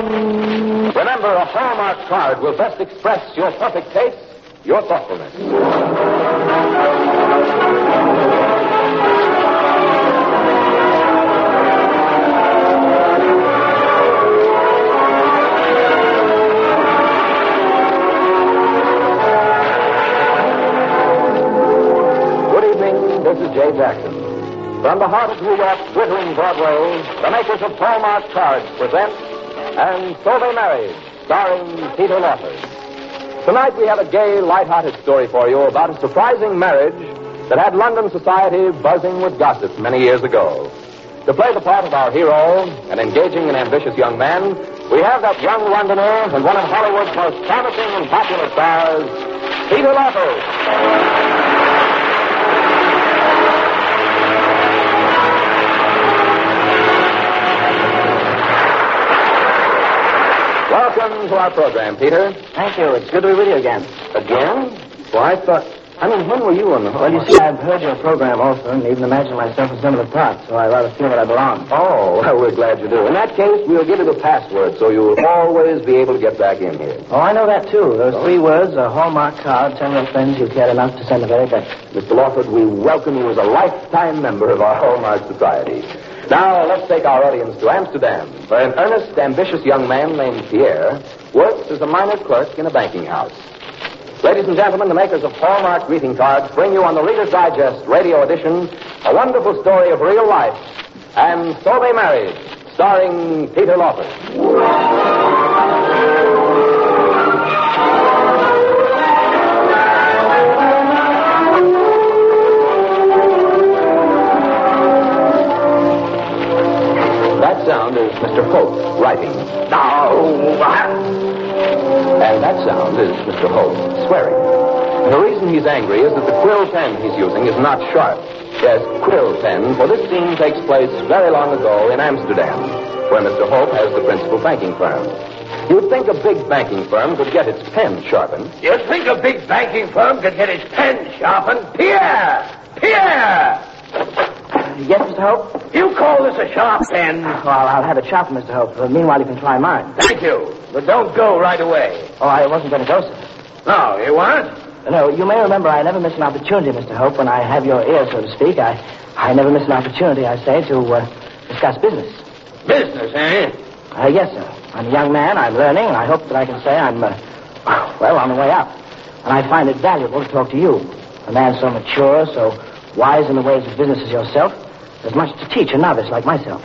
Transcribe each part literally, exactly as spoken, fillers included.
Remember, a Hallmark card will best express your perfect taste, your thoughtfulness. This is Jay Jackson. From the heart of New York's glittering Broadway, the makers of Hallmark Cards present And So They Married, starring Peter Lawford. Tonight we have a gay, light-hearted story for you about a surprising marriage that had London society buzzing with gossip many years ago. To play the part of our hero, an engaging and ambitious young man, we have that young Londoner and one of Hollywood's most promising and popular stars, Peter Lawford. Welcome to our program, Peter. Thank you. It's good to be with you again. Again? Well, I thought... I mean, when were you on the... Well, you see, I've heard your program also, and even imagined myself in some of the parts, so I rather feel that I belong. Oh, well, we're glad you do. In that case, we'll give you the password, so you'll always be able to get back in here. Oh, I know that, too. Those oh. three words, a Hallmark card, tell your friends you cared enough to send the very best. Mister Lawford, we welcome you as a lifetime member of our Hallmark Society. Now, let's take our audience to Amsterdam, where an earnest, ambitious young man named Pierre works as a minor clerk in a banking house. Ladies and gentlemen, the makers of Hallmark greeting cards bring you on the Reader's Digest radio edition a wonderful story of real life, And So They Married, starring Peter Lawford. That sound is Mister Holt writing. No, and that sound is Mister Holt swearing. And the reason he's angry is that the quill pen he's using is not sharp. Yes, quill pen, for this scene takes place very long ago in Amsterdam, where Mister Holt has the principal banking firm. You'd think a big banking firm could get its pen sharpened. You'd think a big banking firm could get its pen sharpened? Pierre! Pierre! Yes, Mister Hope? You call this a sharp pen? Well, I'll have it sharpened, Mister Hope. But meanwhile, you can try mine. Thank you. But don't go right away. Oh, I wasn't going to go, sir. No, you weren't? No, you may remember I never miss an opportunity, Mister Hope. When I have your ear, so to speak, I, I never miss an opportunity, I say, to uh, discuss business. Business, eh? Uh, yes, sir. I'm a young man, I'm learning, and I hope that I can say I'm, uh, well, on the way up. And I find it valuable to talk to you. A man so mature, so wise in the ways of business as yourself. There's much to teach a novice like myself.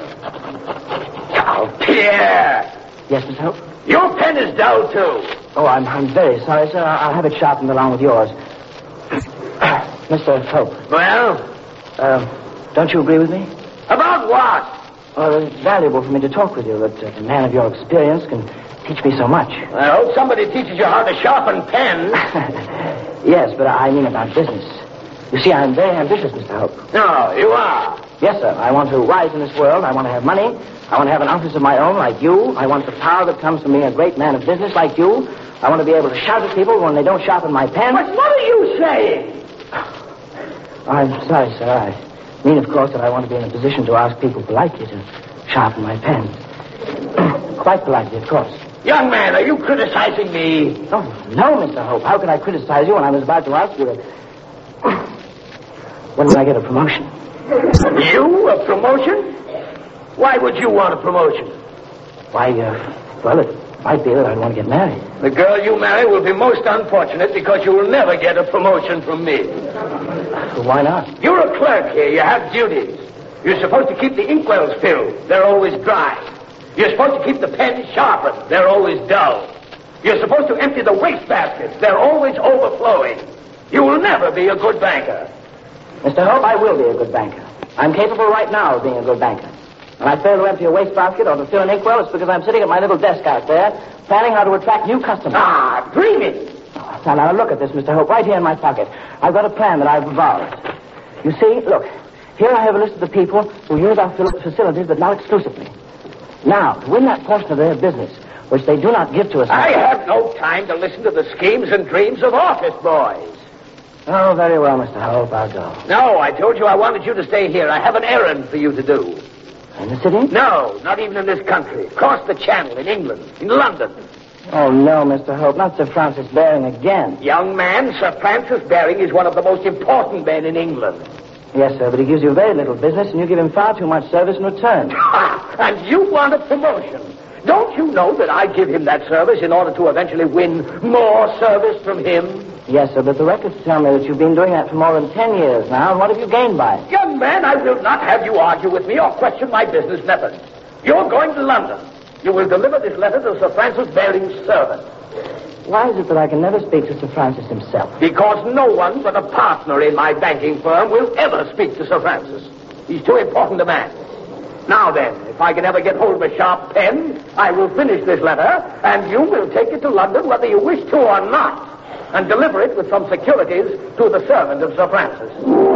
Oh, Pierre! Yes, Mister Hope? Your pen is dull, too. Oh, I'm, I'm very sorry, sir. I'll have it sharpened along with yours. Mister Hope. Well? Uh, don't you agree with me? About what? Well, it's valuable for me to talk with you, that uh, a man of your experience can teach me so much. I hope somebody teaches you how to sharpen pens. Yes, but I mean about business. You see, I'm very ambitious, Mister Hope. No, you are. Yes, sir. I want to rise in this world. I want to have money. I want to have an office of my own like you. I want the power that comes from being a great man of business like you. I want to be able to shout at people when they don't sharpen my pen. But what are you saying? I'm sorry, sir. I mean, of course, that I want to be in a position to ask people politely to sharpen my pen. Quite politely, of course. Young man, are you criticizing me? Oh, no, Mister Hope. How could I criticize you when I was about to ask you to... When will I get a promotion? You? A promotion? Why would you want a promotion? Why, uh, well, it might be that I'd want to get married. The girl you marry will be most unfortunate because you will never get a promotion from me. Well, why not? You're a clerk here. You have duties. You're supposed to keep the inkwells filled. They're always dry. You're supposed to keep the pens sharpened. They're always dull. You're supposed to empty the wastebaskets. They're always overflowing. You will never be a good banker. Mister Hope, I will be a good banker. I'm capable right now of being a good banker. When I fail to empty a wastebasket or to fill an inkwell, it's because I'm sitting at my little desk out there planning how to attract new customers. Ah, dreaming. Oh, now, now, look at this, Mister Hope, right here in my pocket. I've got a plan that I've evolved. You see, look, here I have a list of the people who use our facilities, but not exclusively. Now, to win that portion of their business, which they do not give to us... I have no time to listen to the schemes and dreams of office boys. Oh, very well, Mister Hope, I'll go. No, I told you I wanted you to stay here. I have an errand for you to do. In the city? No, not even in this country. Across the channel, in England, in London. Oh, no, Mister Hope, not Sir Francis Baring again. Young man, Sir Francis Baring is one of the most important men in England. Yes, sir, but he gives you very little business, and you give him far too much service in return. And you want a promotion. Don't you know that I give him that service in order to eventually win more service from him? Yes, sir, but the records tell me that you've been doing that for more than ten years now, and what have you gained by it? Young man, I will not have you argue with me or question my business methods. You're going to London. You will deliver this letter to Sir Francis Baring's servant. Why is it that I can never speak to Sir Francis himself? Because no one but a partner in my banking firm will ever speak to Sir Francis. He's too important a man. Now then, if I can ever get hold of a sharp pen, I will finish this letter, and you will take it to London whether you wish to or not, and deliver it with some securities to the servant of Sir Francis.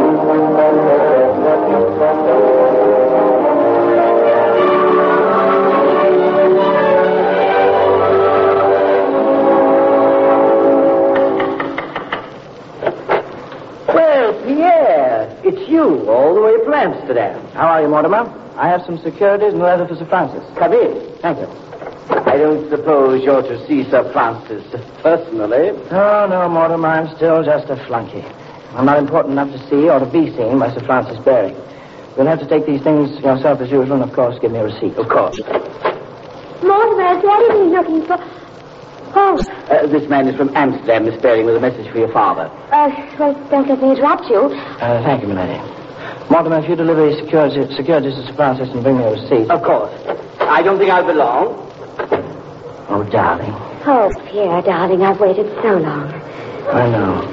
Well, Pierre, it's you, all the way from Amsterdam. How are you, Mortimer? I have some securities and a letter for Sir Francis. Come in. Thank you. I don't suppose you're to see Sir Francis personally. Oh, no, Mortimer, I'm still just a flunky. I'm not important enough to see or to be seen by Sir Francis Baring. You'll have to take these things yourself as usual, and, of course, give me a receipt. Of course. Mortimer, is there anything you're looking for? Oh. Uh, this man is from Amsterdam, Miss Baring, with a message for your father. Uh, well, don't let me interrupt you. Uh, thank you, milady. Mortimer, if you deliver these securities, securities to Sir Francis and bring me a receipt. Of course. I don't think I'll be long. Oh, darling. Oh, Pierre, darling, I've waited so long. I know.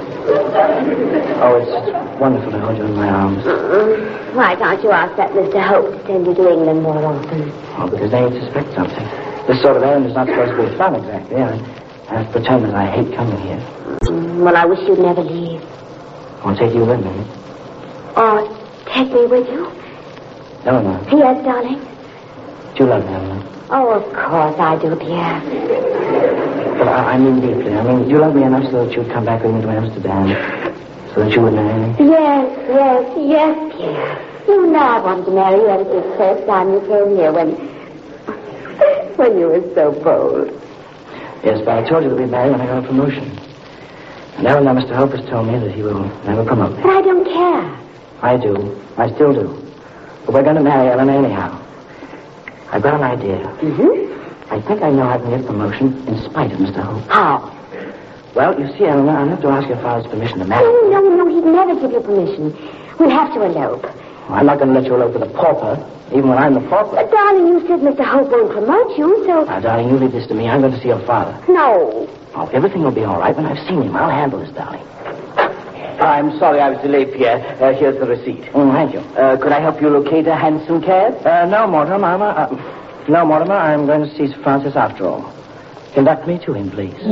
Oh, it's wonderful to hold you in my arms. Uh-uh. Why can't you ask that Mister Hope to send you to England more often? Oh, because they suspect something. This sort of errand is not supposed to be fun, exactly. I, I have to pretend that I hate coming here. Mm, well, I wish you'd never leave. I'll take you with me. Or take me with you? Eleanor. Yes, darling. Do you love me, Eleanor? Oh, of course I do, Pierre. But I, I mean deeply. I mean, do you love me enough so that you'd come back with me to Amsterdam? So that you would marry me? Yes, yes, yes, Pierre. You know I wanted to marry you ever since the first time you came here when... when you were so bold. Yes, but I told you that we'd marry when I got a promotion. And Eleanor, Mister Hope has told me that he will never promote me. But I don't care. I do. I still do. But we're going to marry Eleanor anyhow. I've got an idea. Mm-hmm. I think I know I can get promotion in spite of Mister Hope. How? Well, you see, Eleanor, I'll have to ask your father's permission to marry. No, no, no, he'd never give you permission. We'll have to elope. Well, I'm not going to let you elope with a pauper, even when I'm the pauper. But, darling, you said Mister Hope won't promote you, so... Now, darling, you leave this to me. I'm going to see your father. No. Oh, everything will be all right when I've seen him. I'll handle this, darling. I'm sorry I was delayed, Pierre. Uh, here's the receipt. Oh, thank you. Uh, could I help you locate a hansom cab? Uh, no, Mortimer, Mama. Uh, no, Mortimer, I'm going to see Sir Francis after all. Conduct me to him, please.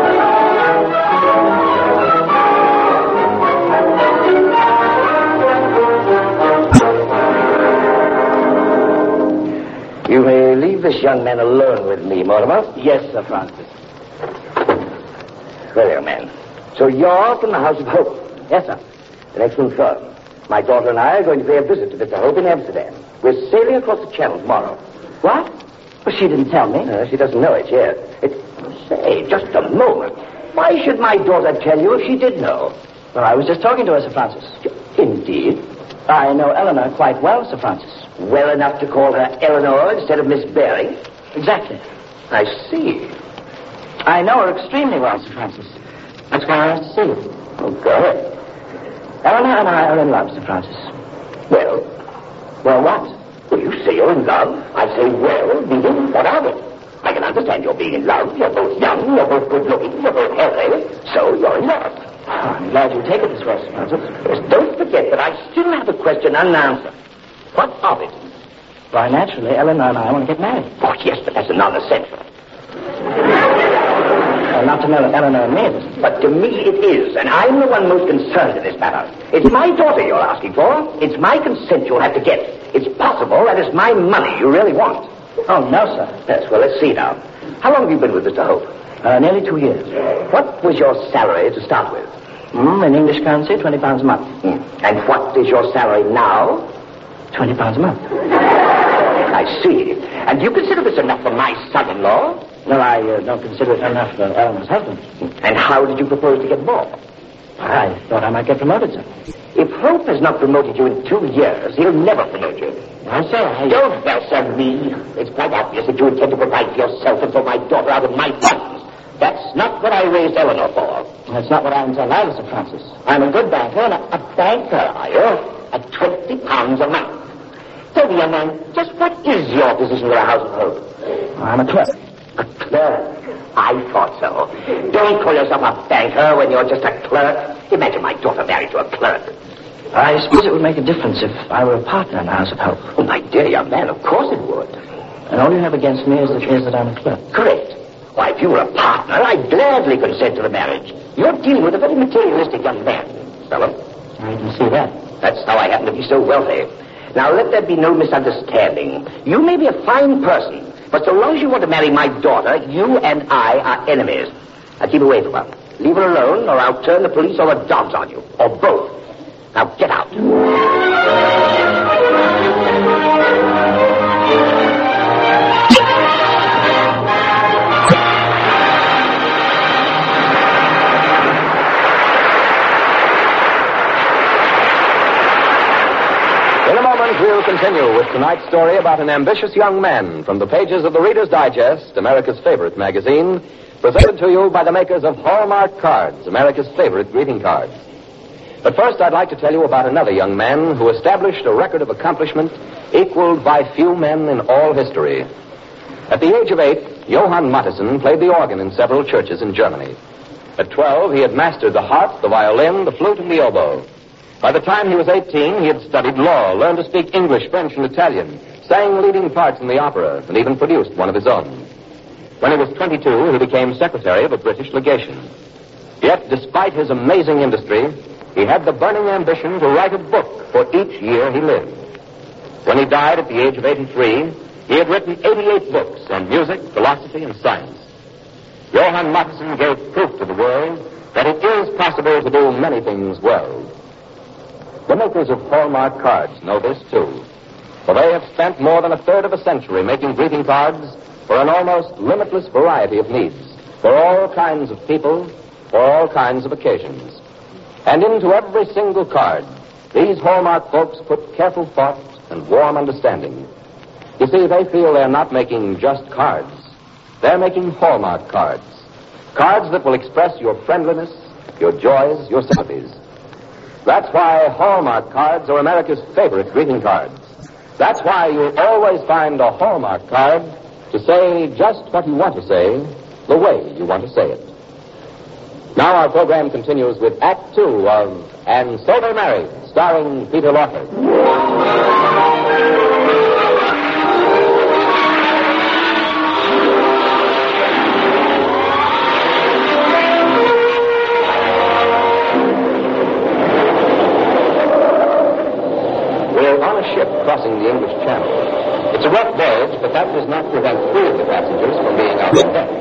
You may leave this young man alone with me, Mortimer. Yes, Sir Francis. Well, young man. So you're from the House of Hope? Yes, sir. An excellent firm. My daughter and I are going to pay a visit to Mister Hope in Amsterdam. We're sailing across the channel tomorrow. What? Well, she didn't tell me. Uh, she doesn't know it yet. It... Say, just a moment. Why should my daughter tell you if she did know? Well, I was just talking to her, Sir Francis. Indeed. I know Eleanor quite well, Sir Francis. Well enough to call her Eleanor instead of Miss Baring? Exactly. I see. I know her extremely well, Sir Francis. That's why I asked to see you. Oh, go ahead. Eleanor and I are in love, Sir Francis. Well? Well, what? Well, you say you're in love. I say, well, meaning, what of it? I can understand you're being in love. You're both young, you're both good-looking, you're both healthy. So you're in love. Oh, I'm glad you take it this way, Sir Francis. Yes, don't forget that I still have a question unanswered. What of it? Why, naturally, Eleanor and I want to get married. Oh, yes, but that's a non-essential. Well, not to know that Eleanor and me it isn't. But to me it is, and I'm the one most concerned in this matter. It's my daughter you're asking for. It's my consent you'll have to get. It's possible that it's my money you really want. Oh, no, sir. Yes, well, let's see now. How long have you been with Mister Hope? Uh, nearly two years. What was your salary to start with? Mm, in English currency, twenty pounds a month. Mm. And what is your salary now? Twenty pounds a month. I see. And do you consider this enough for my son-in-law? No, I uh, don't consider it enough for Eleanor's husband. And how did you propose to get more? I thought I might get promoted, sir. If Hope has not promoted you in two years, he'll never promote you. I say, I... Don't bell me. It's quite obvious that you intend to provide for yourself and for my daughter out of my funds. That's not what I raised Eleanor for. That's not what I intend either, Sir Francis. I'm a good banker, and a, a banker, are you? At twenty pounds a month. Tell me, young man, just what is your position in the House of Hope? I'm a clerk. A clerk? I thought so. Don't call yourself a banker when you're just a clerk. Imagine my daughter married to a clerk. I suppose it would make a difference if I were a partner in the House of Hope. Oh, my dear young man, of course it would. And all you have against me is that, is that I'm a clerk. Correct. Why, if you were a partner, I'd gladly consent to the marriage. You're dealing with a very materialistic young man, Stella. I can see that. That's how I happen to be so wealthy. Now, let there be no misunderstanding. You may be a fine person, but so long as you want to marry my daughter, you and I are enemies. Now, keep away from her. Leave her alone, or I'll turn the police or the dogs on you. Or both. Now, get out. In a moment, we'll continue with tonight's story about an ambitious young man from the pages of the Reader's Digest, America's favorite magazine, presented to you by the makers of Hallmark Cards, America's favorite greeting cards. But first, I'd like to tell you about another young man who established a record of accomplishment equaled by few men in all history. At the age of eight, Johann Mattheson played the organ in several churches in Germany. At twelve, he had mastered the harp, the violin, the flute, and the oboe. By the time he was eighteen, he had studied law, learned to speak English, French, and Italian, sang leading parts in the opera, and even produced one of his own. When he was twenty-two, he became secretary of a British legation. Yet, despite his amazing industry, he had the burning ambition to write a book for each year he lived. When he died at the age of eighty-three, he had written eighty-eight books on music, philosophy, and science. Johann Mattheson gave proof to the world that it is possible to do many things well. The makers of Hallmark cards know this, too, for they have spent more than a third of a century making greeting cards for an almost limitless variety of needs, for all kinds of people, for all kinds of occasions. And into every single card, these Hallmark folks put careful thought and warm understanding. You see, they feel they're not making just cards. They're making Hallmark cards. Cards that will express your friendliness, your joys, your sympathies. That's why Hallmark cards are America's favorite greeting cards. That's why you'll always find a Hallmark card to say just what you want to say, the way you want to say it. Now our program continues with Act Two of And So They Married, starring Peter Lawford. We're on a ship crossing the English Channel. It's a rough voyage, but that does not prevent three of the passengers from being out on deck.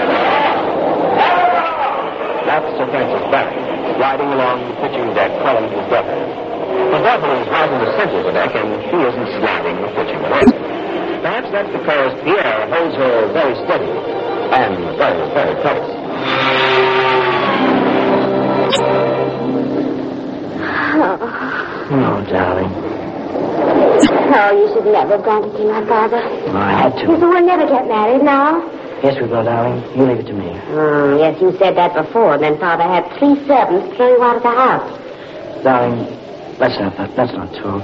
That's Sir Francis Barry, riding along the pitching deck calling to his brother. His brother is right in the center of the deck, and he isn't sliding the pitching deck. Perhaps that's because Pierre holds her very steady and very, very close. Oh. Oh, darling. Oh, you should never have gone to see my father. Oh, I had to. So we'll never get married now. Yes, we will, darling. You leave it to me. Oh, yes, you said that before, and then Father had three servants throw you out of the house. Darling, let's not, let's not talk.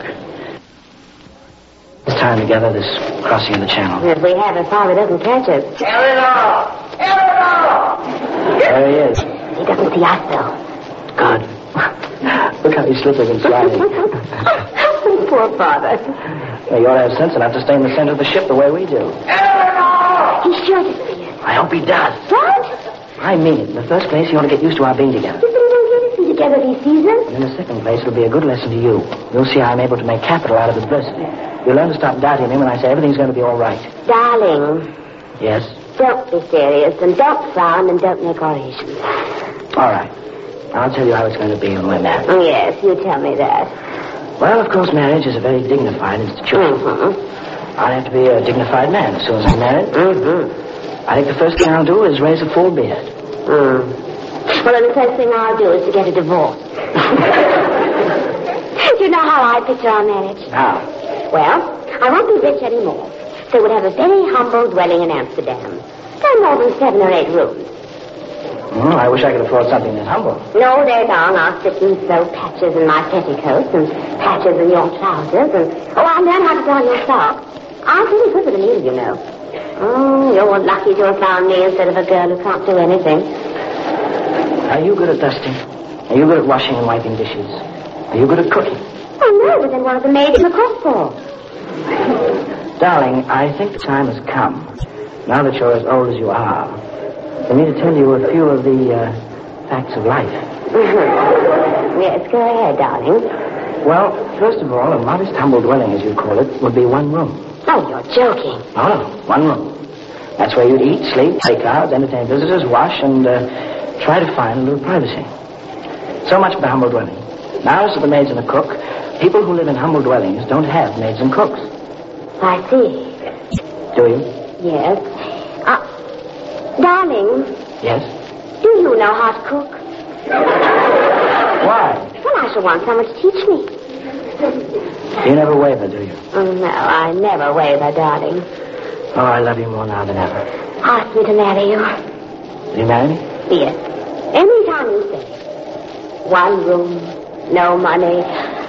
This time together, this crossing of the channel. If we have, if Father doesn't catch us. Eleanor! Eleanor! There he is. He doesn't see us, though. God. Look how he's slipping and sliding. Poor Father. Well, you ought to have sense enough to stay in the center of the ship the way we do. Eleanor! He's sure to see us. I hope he does. What? I mean it. In the first place, he ought to get used to our being together. You think we don't get to see together these seasons? And in the second place, it'll be a good lesson to you. You'll see how I'm able to make capital out of adversity. You'll learn to stop doubting me when I say everything's going to be all right. Darling, Yes? don't be serious, and don't frown, and don't make orations. All right. I'll tell you how it's going to be when we're married. Yes, you tell me that. Well, of course, marriage is a very dignified institution. Mm-hmm. I'll have to be a dignified man as soon as I'm married. Mm-hmm. I think the first thing I'll do is raise a full beard. Mm. Well, then the first thing I'll do is to get a divorce. You know how I picture our marriage? How? Well, I won't be rich anymore. So we'll have a very humble dwelling in Amsterdam. No more than seven or eight rooms. Mm, I wish I could afford something that humble. No, there, darling. I'll sit and sew patches in my petticoats and patches in your trousers. And oh, I'll learn how to darn your socks. I'm pretty good with the needle, you know. Oh, you're lucky to have found me instead of a girl who can't do anything. Are you good at dusting? Are you good at washing and wiping dishes? Are you good at cooking? Oh, no, but then one of the maids in the cook for. Darling, I think the time has come, now that you're as old as you are, for me to tell you a few of the uh, facts of life. Mm-hmm. Yes, go ahead, darling. Well, first of all, a modest, humble dwelling, as you call it, would be one room. Oh, you're joking. Oh, no, one room. That's where you'd eat, sleep, take cards, entertain visitors, wash, and uh, try to find a little privacy. So much for the humble dwelling. Now, as to the maids and the cook, people who live in humble dwellings don't have maids and cooks. I see. Do you? Yes. Uh, darling, Yes. do you know how to cook? Why? Well, I shall want someone to teach me. You never waver, do you? Oh, no, I never waver, darling. Oh, I love you more now than ever. Ask me to marry you. Will you marry me? Yes. Anytime you say. One room, no money.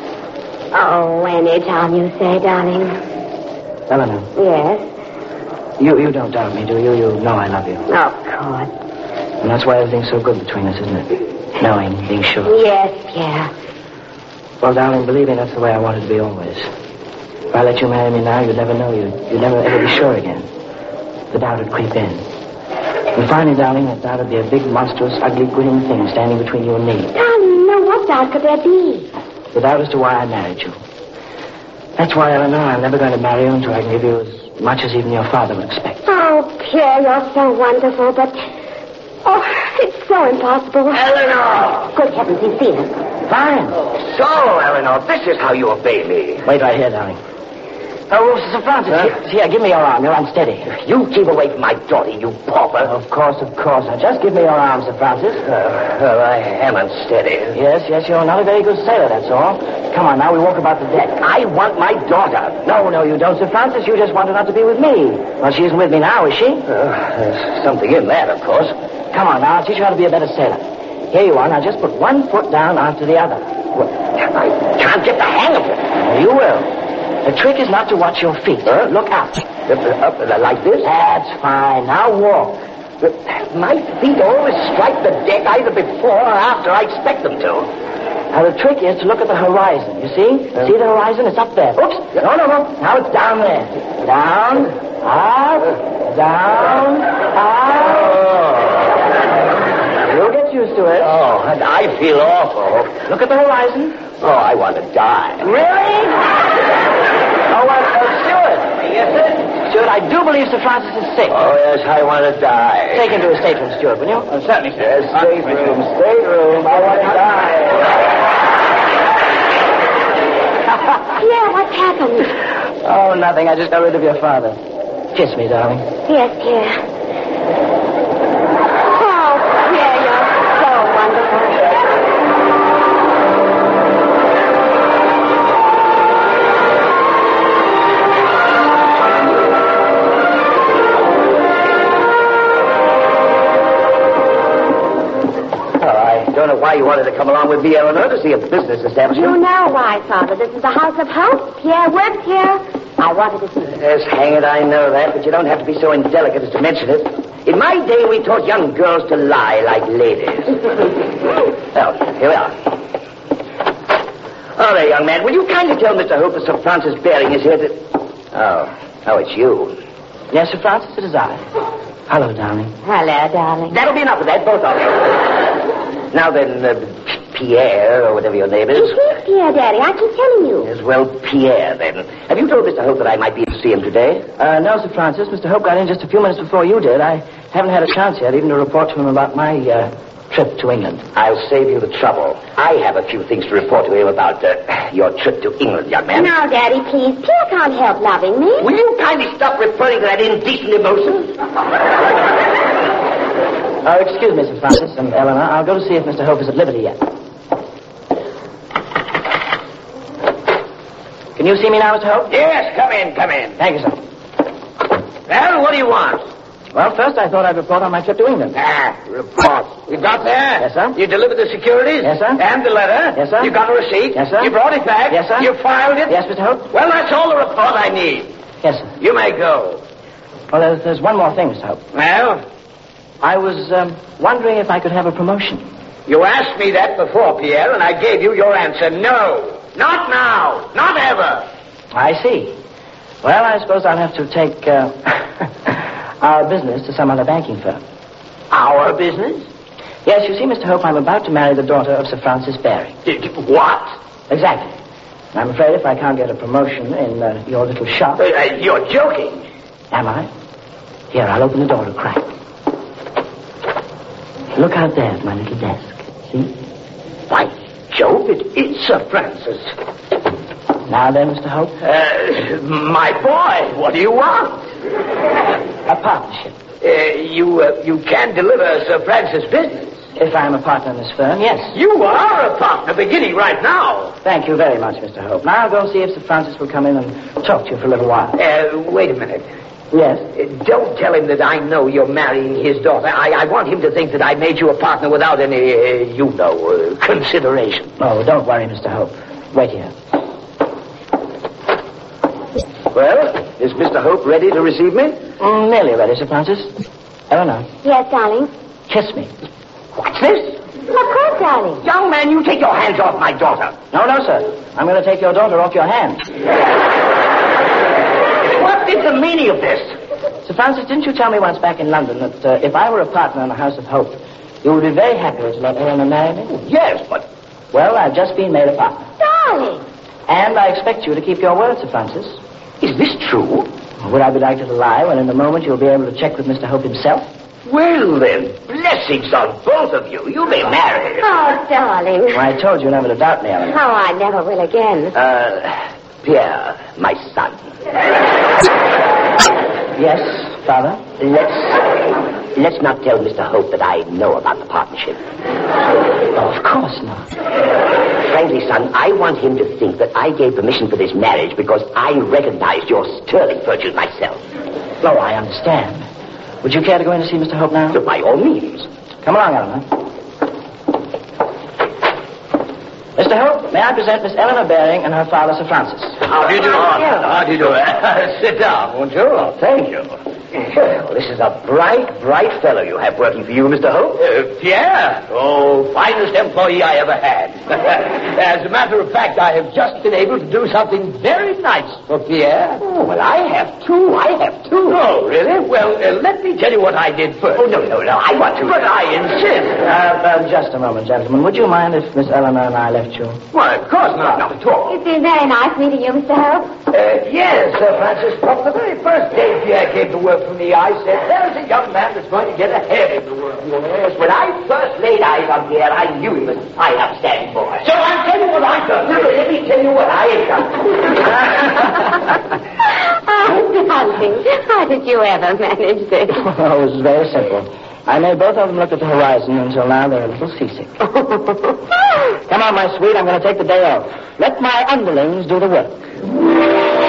Oh, anytime you say, darling. Eleanor, Yes. you, you don't doubt me, do you? You know I love you. Of course. And that's why everything's so good between us, isn't it? Knowing, being sure. Yes, Pierre. Well, darling, believe me, that's the way I want it to be always. If I let you marry me now, you'd never know. You'd, you'd never ever be sure again. The doubt would creep in. And finally, darling, that doubt would be a big, monstrous, ugly, grinning thing standing between you and me. Darling, now what doubt could there be? The doubt as to why I married you. That's why, Eleanor, I'm never going to marry you until I can give you as much as even your father would expect. Oh, Pierre, you're so wonderful, but... Oh, it's so impossible. Eleanor! Good heavens, he's seen us. Fine. So, Eleanor, this is how you obey me. Wait right here, darling. Oh, Sir Francis, Huh? here, here, give me your arm. You're unsteady. You keep away from my daughter, you pauper. Of course, of course. Now, just give me your arm, Sir Francis. Uh, well, I am unsteady. Yes, yes, you're not a very good sailor, that's all. Come on, now, we walk about the deck. I want my daughter. No, no, you don't, Sir Francis. You just want her not to be with me. Well, she isn't with me now, is she? Uh, there's something in that, of course. Come on, now, I'll teach you how to be a better sailor. Here you are. Now, just put one foot down after the other. Well, I can't get the hang of it. Well, you will. The trick is not to watch your feet. Huh? Look out. Uh, uh, uh, like this? That's fine. Now walk. Uh, my feet always strike the deck either before or after I expect them to. Now, the trick is to look at the horizon. You see? Uh, see the horizon? It's up there. Oops. No, no, no. Now it's down there. Down, up, down, up. You'll get used to it. Oh, and I feel awful. Look at the horizon. Oh, I want to die. Really? Oh, well, uh, Stuart. Yes, sir? Stuart, I do believe Sir Francis is sick. Oh, yes, I want to die. Take him to his stateroom, Stuart, will you? Oh, certainly, sir. Yes, stateroom, stateroom. I want to die. Pierre, what's happened? Oh, nothing. I just got rid of your father. Kiss me, darling. Yes, Pierre. Oh, Pierre, you're so wonderful. I don't know why you wanted to come along with me, Eleanor, to see a business establishment. You know why, Father. This is the house of hope. Pierre works here. I wanted to see you. Yes, hang it, I know that, but you don't have to be so indelicate as to mention it. In my day, we taught young girls to lie like ladies. Well, here we are. Oh, there, young man, will you kindly tell Mister Hope that Sir Francis Baring is here to... Oh, oh, it's you. Yes, Sir Francis, it is I. Hello, darling. Hello, darling. That'll be enough of that, both of you. Now then, uh, Pierre, or whatever your name is. It is Pierre, Daddy. I keep telling you. Yes, well, Pierre, then. Have you told Mister Hope that I might be able to see him today? Uh, no, Sir Francis. Mister Hope got in just a few minutes before you did. I haven't had a chance yet even to report to him about my uh, trip to England. I'll save you the trouble. I have a few things to report to you about uh, your trip to England, young man. Now, Daddy, please. Pierre can't help loving me. Will you kindly stop referring to that indecent emotion? Oh, excuse me, Sir Francis and Eleanor. I'll go to see if Mister Hope is at liberty yet. Can you see me now, Mister Hope? Yes, come in, come in. Thank you, sir. Well, what do you want? Well, first I thought I'd report on my trip to England. Ah, report. You got there? Yes, sir. You delivered the securities? Yes, sir. And the letter? Yes, sir. You got a receipt? Yes, sir. You brought it back? Yes, sir. You filed it? Yes, Mister Hope? Well, that's all the report I need. Yes, sir. You may go. Well, there's, there's one more thing, Mister Hope. Well, I was um, wondering if I could have a promotion. you asked me that before, Pierre, and I gave you your answer. No. Not now. Not ever. I see. Well, I suppose I'll have to take uh, our business to some other banking firm. Our business? Yes, you see, Mister Hope, I'm about to marry the daughter of Sir Francis Baring. What? Exactly. And I'm afraid if I can't get a promotion in uh, your little shop... Uh, you're joking. Am I? Here, I'll open the door a crack. Look out there at my little desk. See? By Jove, it is Sir Francis. Now then, Mister Hope. Uh, my boy, what do you want? A partnership. Uh, you uh, you can deliver Sir Francis' business. If I'm a partner in this firm, yes. You are a partner beginning right now. Thank you very much, Mister Hope. Now I'll go and see if Sir Francis will come in and talk to you for a little while. Uh, wait a minute. Yes? Uh, don't tell him that I know you're marrying his daughter. I, I want him to think that I made you a partner without any, uh, you know, uh, consideration. Oh, don't worry, Mister Hope. Wait here. Well, is Mister Hope ready to receive me? Mm, nearly ready, Sir Francis. Eleanor, Yes, darling. kiss me. What's this? Of course, darling. Young man, you take your hands off my daughter. No, no, sir. I'm going to take your daughter off your hands. What is the meaning of this? Sir Francis, didn't you tell me once back in London that uh, if I were a partner in the House of Hope, you would be very happy to let Eleanor marry me? Yes, but... Well, I've just been made a partner. Darling. And I expect you to keep your word, Sir Francis. Is this true? Would I be likely to lie when in a moment you'll be able to check with Mister Hope himself? Well, then, blessings on both of you. You may marry. Oh, darling. Well, I told you never to doubt me, Eleanor. Oh, I never will again. Uh, Pierre, my son. Yes, Father? Let's, let's not tell Mister Hope that I know about the partnership. Oh, of course not. Frankly, son, I want him to think that I gave permission for this marriage because I recognized your sterling virtues myself. Oh, I understand. Would you care to go in to see Mister Hope now? So by all means. Come along, Eleanor. Mister Hope, may I present Miss Eleanor Baring and her father, Sir Francis? How do you do? How do you do? Sit down, won't you? Oh, thank you. Well, this is a bright, bright fellow you have working for you, Mister Hope. Uh, Pierre? Oh, finest employee I ever had. As a matter of fact, I have just been able to do something very nice for Pierre. Oh, well, I have too. I have too. Oh, really? Well, uh, let me tell you what I did first. Oh, no, no, no. I want to. But I insist. Uh, uh, just a moment, gentlemen. Would you mind if Miss Eleanor and I left you? Why, of course not. Not at all. It's been very nice meeting you, Mister Hope. Uh, yes, Sir Francis. From the very first day Pierre came to work for me, I said, there's a young man that's going to get ahead in the world. Yes, when I first laid eyes on Pierre, I knew he was a high upstanding boy. So I'll tell you what I've done. Now, let me tell you what I've done. Oh, darling, how did you ever manage this? Oh, it was very simple. I made both of them look at the horizon until now they're a little seasick. Come on, my sweet, I'm going to take the day off. Let my underlings do the work.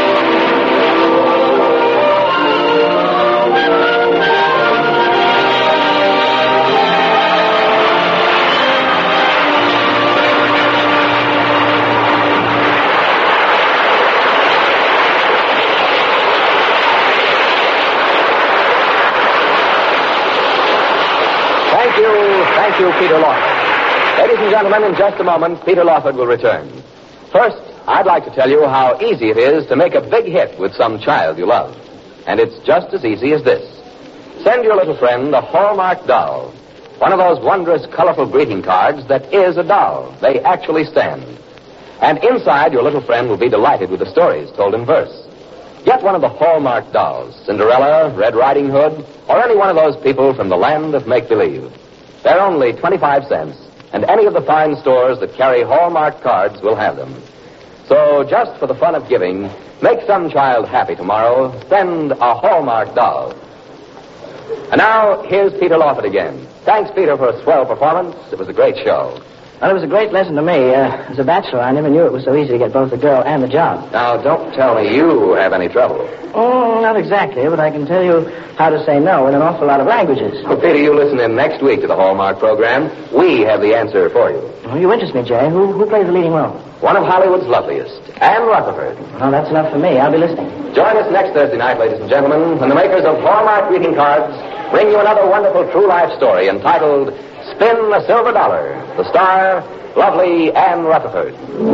Thank you, thank you, Peter Lawford. Ladies and gentlemen, in just a moment, Peter Lawford will return. First, I'd like to tell you how easy it is to make a big hit with some child you love. And it's just as easy as this. Send your little friend a Hallmark doll. One of those wondrous, colorful greeting cards that is a doll. They actually stand. And inside, your little friend will be delighted with the stories told in verse. Get one of the Hallmark dolls, Cinderella, Red Riding Hood, or any one of those people from the land of make-believe. They're only twenty-five cents, and any of the fine stores that carry Hallmark cards will have them. So just for the fun of giving, make some child happy tomorrow. Send a Hallmark doll. And now, here's Peter Lawford again. Thanks, Peter, for a swell performance. It was a great show. Well, it was a great lesson to me. Uh, as a bachelor, I never knew it was so easy to get both the girl and the job. Now, don't tell me you have any trouble. Oh, not exactly, but I can tell you how to say no in an awful lot of languages. Well, Peter, you listen in next week to the Hallmark program. We have the answer for you. Oh, you interest me, Jay. Who, who plays the leading role? One of Hollywood's loveliest, Anne Rutherford. Well, that's enough for me. I'll be listening. Join us next Thursday night, ladies and gentlemen, when the makers of Hallmark greeting cards bring you another wonderful true life story entitled Spin a Silver Dollar. The star, lovely Anne Rutherford.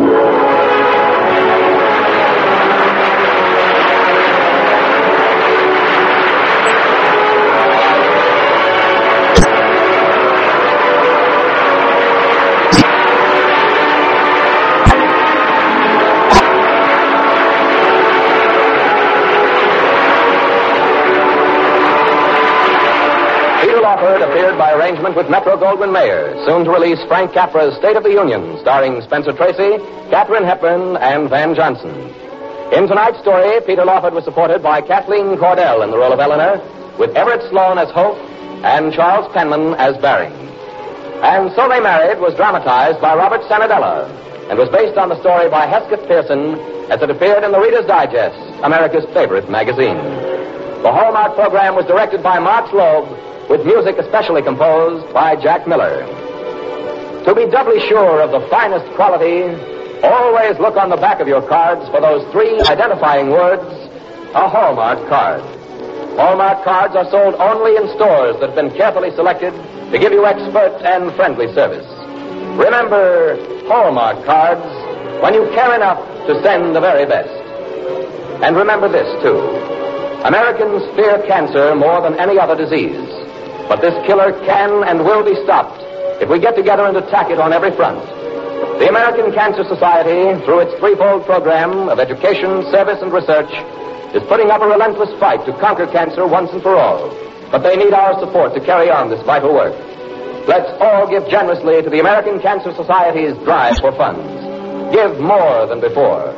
Appeared by arrangement with Metro-Goldwyn-Mayer, soon to release Frank Capra's State of the Union, starring Spencer Tracy, Katharine Hepburn, and Van Johnson. In tonight's story, Peter Lawford was supported by Kathleen Cordell in the role of Eleanor, with Everett Sloane as Hope, and Charles Penman as Baring. And So They Married was dramatized by Robert Sanadella, and was based on the story by Hesketh Pearson as it appeared in the Reader's Digest, America's favorite magazine. The Hallmark program was directed by Mark Loeb, with music especially composed by Jack Miller. To be doubly sure of the finest quality, always look on the back of your cards for those three identifying words, a Hallmark card. Hallmark cards are sold only in stores that have been carefully selected to give you expert and friendly service. Remember Hallmark cards when you care enough to send the very best. And remember this, too. Americans fear cancer more than any other disease. But this killer can and will be stopped if we get together and attack it on every front. The American Cancer Society, through its threefold program of education, service, and research, is putting up a relentless fight to conquer cancer once and for all. But they need our support to carry on this vital work. Let's all give generously to the American Cancer Society's drive for funds. Give more than before.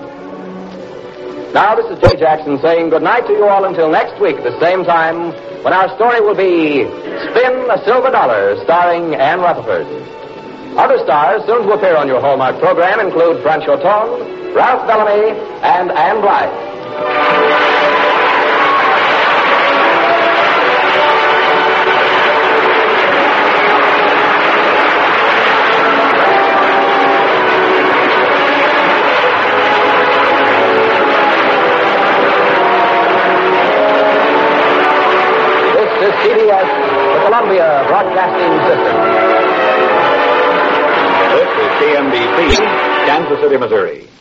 Now, this is Jay Jackson saying good night to you all until next week at the same time, when our story will be Spin a Silver Dollar, starring Anne Rutherford. Other stars soon to appear on your Hallmark program include Franchot Tone, Ralph Bellamy, and Anne Blythe. C B S, the Columbia Broadcasting System. This is C N B C, Kansas City, Missouri.